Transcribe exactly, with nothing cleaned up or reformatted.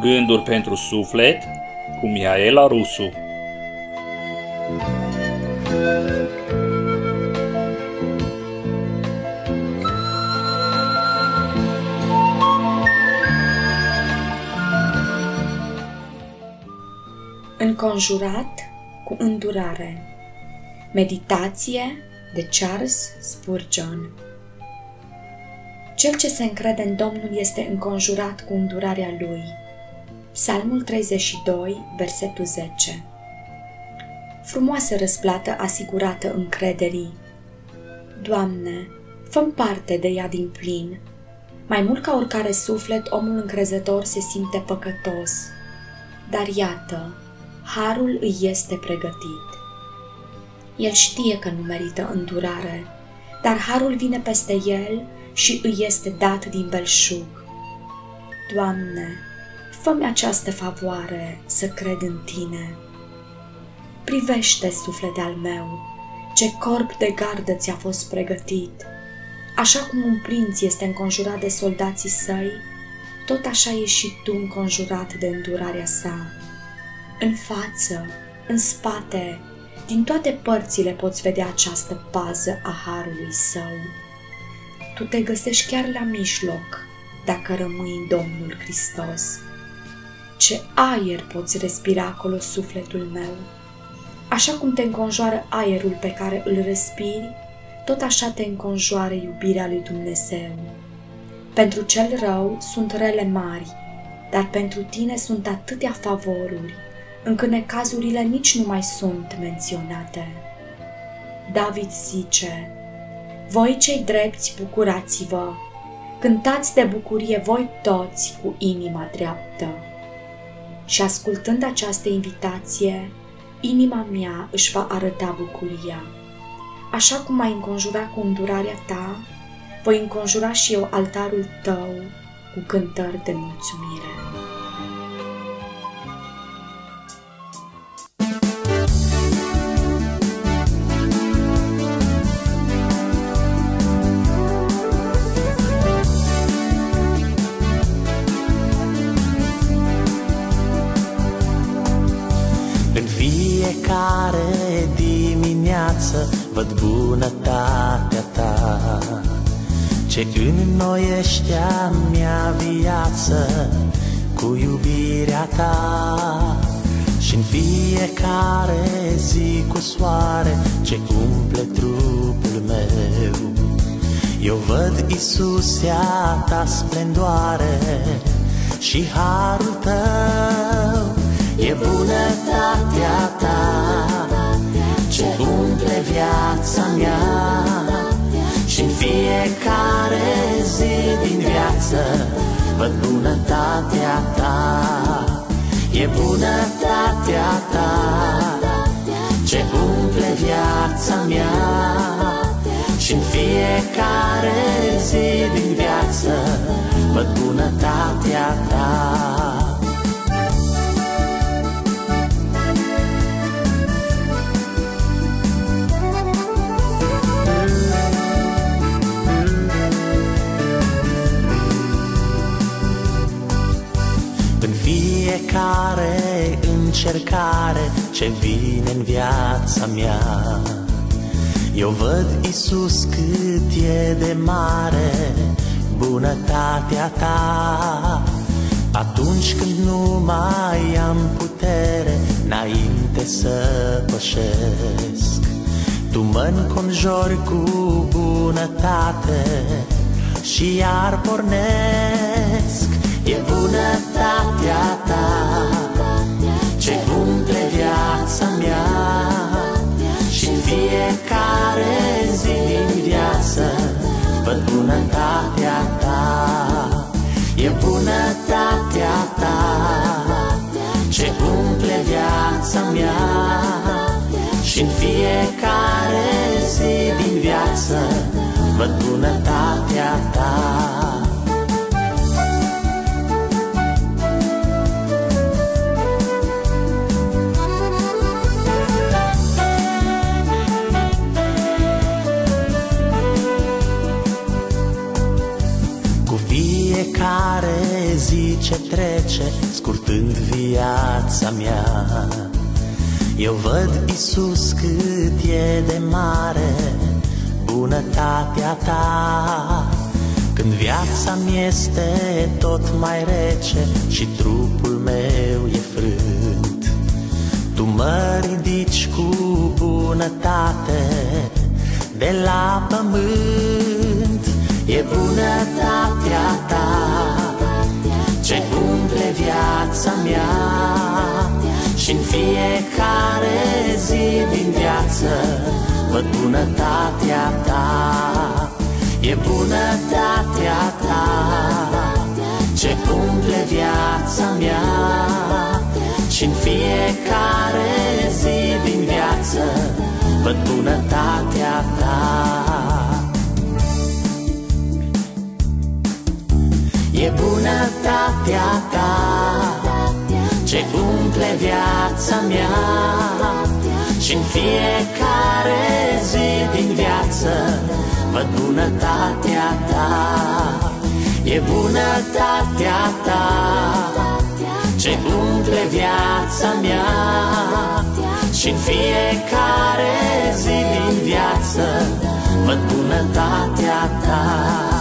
Gânduri pentru suflet cu Mihaela Rusu. Înconjurat cu îndurare. Meditație de Charles Spurgeon. Cel ce se încrede în Domnul este înconjurat cu îndurarea Lui. Psalmul treizeci și doi, versetul zece. Frumoasă răsplată asigurată încrederii. Doamne, fă-mi parte de ea din plin. Mai mult ca oricare suflet, omul încrezător se simte păcătos. Dar iată, harul îi este pregătit. El știe că nu merită îndurare, dar harul vine peste el și îi este dat din belșug. Doamne, fă-mi această favoare să cred în Tine. Privește, suflete al meu, ce corp de gardă ți-a fost pregătit. Așa cum un prinț este înconjurat de soldații săi, tot așa ești și tu înconjurat de îndurarea sa. În față, în spate, din toate părțile poți vedea această pază a harului său. Tu te găsești chiar la mijloc dacă rămâi în Domnul Hristos. Ce aer poți respira acolo, sufletul meu! Așa cum te înconjoară aerul pe care îl respiri, tot așa te înconjoară iubirea lui Dumnezeu. Pentru cel rău sunt rele mari, dar pentru tine sunt atâtea favoruri, încât necazurile nici nu mai sunt menționate. David zice: voi cei drepți, bucurați-vă, cântați de bucurie voi toți cu inima dreaptă. Și ascultând această invitație, inima mea își va arăta bucuria. Așa cum m-ai înconjurat cu îndurarea ta, voi înconjura și eu altarul tău cu cântări de mulțumire. În fiecare dimineață văd bunătatea ta, ce înnoiește a mea viață cu iubirea ta. Și în fiecare zi cu soare ce umple trupul meu, eu văd, Iisuse, a ta splendoare și harul tău. E bunătatea ta ce umple viața mea și în fiecare zi din viață văd bunătatea ta. E bunătatea ta ce umple viața mea și în fiecare zi din viață văd bunătatea ta. Fiecare încercare ce vine în viața mea, eu văd, Iisus, cât e de mare bunătatea ta. Atunci când nu mai am putere înainte să pășesc, tu mă înconjori cu bunătate și iar pornesc. E bunătatea ta ce umple viața mea și în fiecare zi din viață văd bunătatea ta. E bunătatea ta ce umple viața mea și în fiecare zi din viață văd bunătatea ta. fiecare zi ce trece, scurtând viața mea, eu văd, Iisus, cât e de mare bunătatea ta. Când viața mi este tot mai rece și trupul meu e frânt, tu mă ridici cu bunătate de la pământ. E bunătatea ta ce umple viața mea și-n fiecare zi din viață văd bunătatea ta. E bunătatea ta ce umple viața mea și-n fiecare zi din viață văd bunătatea ta. E bunătatea ta ce umple viața mea și-n fiecare zi din viață văd bunătatea ta. E bunătatea ta ce umple viața mea și-n fiecare zi din viață văd bunătatea ta.